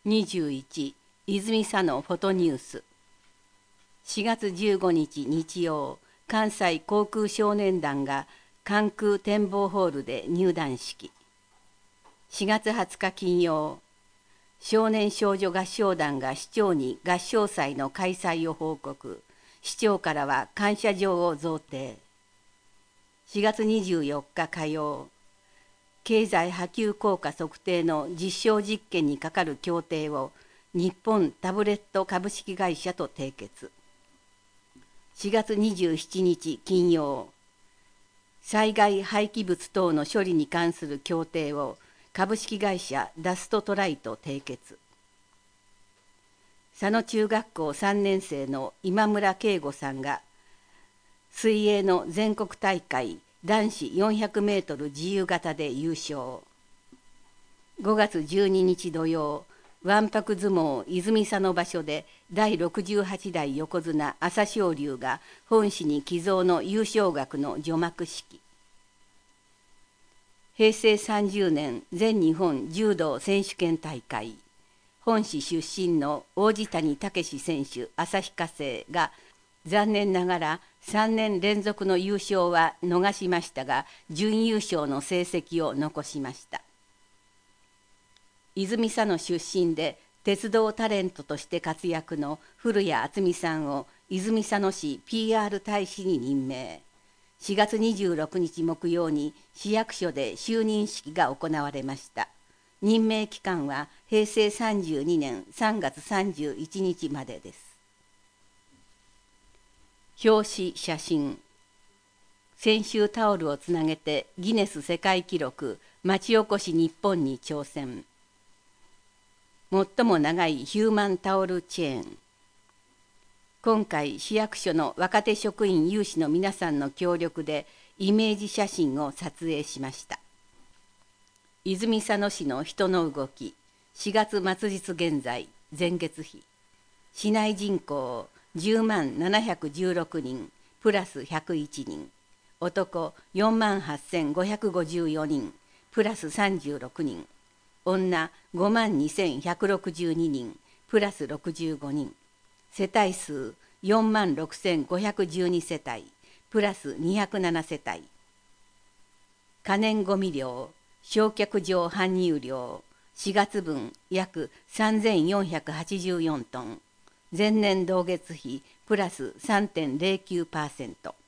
21泉佐野フォトニュース。4月15日日曜、関西航空少年団が関空展望ホールで入団式。4月20日金曜、少年少女合唱団が市長に合唱祭の開催を報告。市長からは感謝状を贈呈。4月24日火曜、経済波及効果測定の実証実験に係る協定を日本タブレット株式会社と締結。4月27日金曜、災害廃棄物等の処理に関する協定を株式会社ダストトライと締結。佐野中学校3年生の今村圭吾さんが水泳の全国大会男子400メートル自由形で優勝。5月12日土曜、わんぱく相撲泉佐野場所で第68代横綱朝青龍が本誌に寄贈の優勝額の除幕式。平成30年全日本柔道選手権大会、本市出身の王子谷武選手旭化成が残念ながら3年連続の優勝は逃しましたが、準優勝の成績を残しました。泉佐野出身で鉄道タレントとして活躍の古谷敦美さんを泉佐野市 PR 大使に任命。4月26日木曜に市役所で就任式が行われました。任命期間は平成32年3月31日までです。表紙写真。先週タオルをつなげてギネス世界記録町おこし日本に挑戦。最も長いヒューマンタオルチェーン。今回市役所の若手職員有志の皆さんの協力でイメージ写真を撮影しました。泉佐野市の人の動き。4月末日現在前月比。市内人口10万716人プラス101人。男4万8554人プラス36人。女5万2162人プラス65人。世帯数4万6512世帯プラス207世帯。可燃ごみ量焼却場搬入量4月分約3484トン。前年同月比プラス 3.09%。